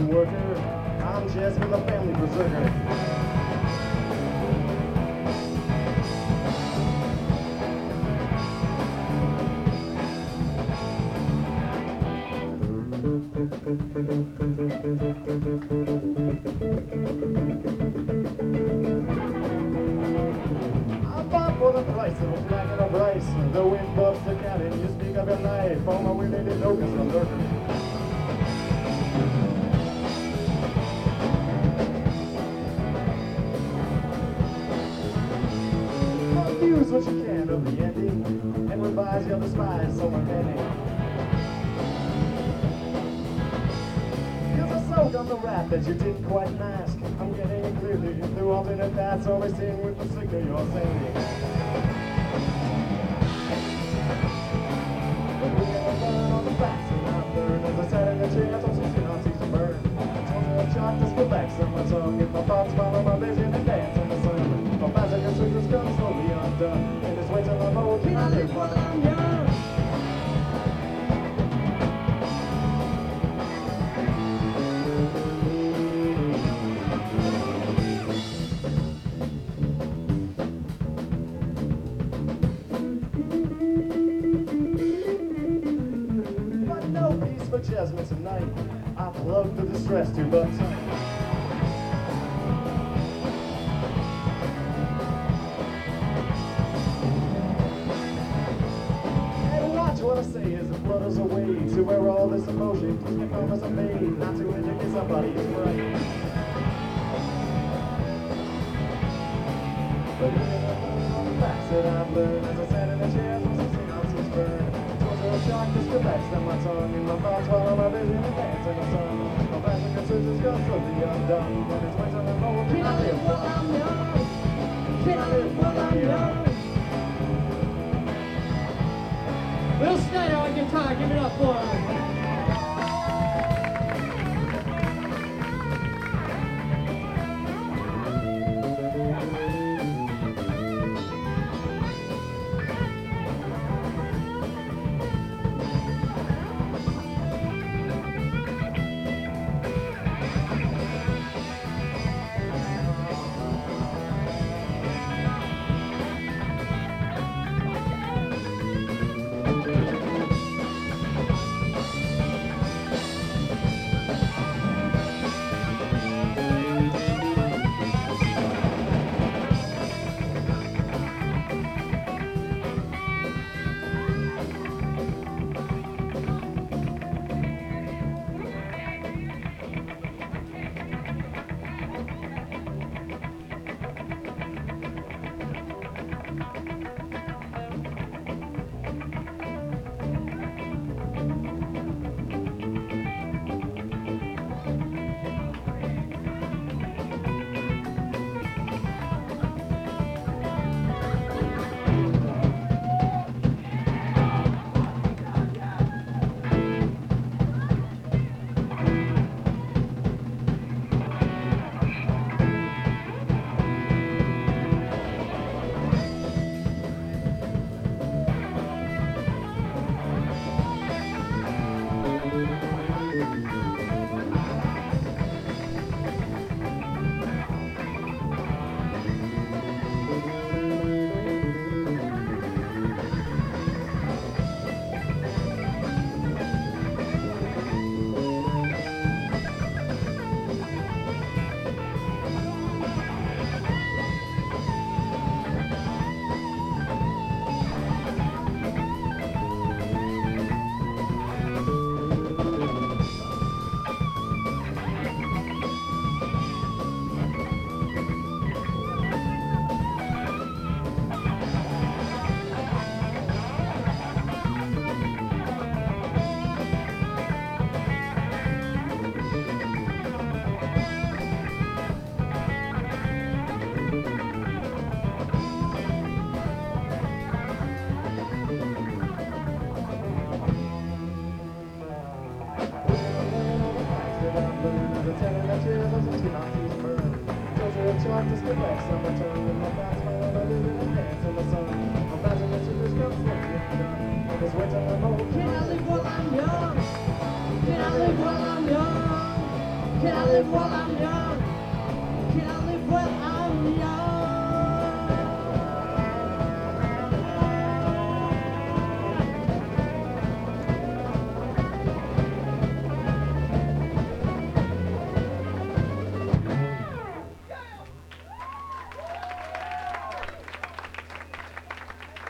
worker. I'm just with a family berserker. I'm bought for the price of a flag and a price. The wind buffs the cannon, you speak of your knife. All my women didn't know 'cause I'm lurking. Use what you can of the ending and revise your despise so unending. Cause I soak on the rap that you didn't quite mask. I'm getting it clearly through alternate paths, always sing with the signal you're sending. But we're gonna learn all the facts and I've learned. As I sat in the chair, I told some Nazis to burn. I told her I chalked this go back on my tongue. If my thoughts follow my vision and dance in the sun. My massacre switches come slowly undone. And it's way till I'm old, can I live while I'm young? But no peace for Jasmine tonight. I plugged the distress tube up tight. What I say is it flutters away to where all this emotion can promise I made not to indicate somebody is right. But even all the facts that I've learned as I sat in the chairs was a synopsis burn. Towards a shock just relaxed on my tongue and my thoughts follow my vision and dance in the sun. My passion concerns go slowly undone and it's way till I'm old. Can I live while I'm young? Can I live while I'm young? Will Snyder on guitar, give it up for him. Can I live while I'm young? Can I live while I'm young? live while I'm young.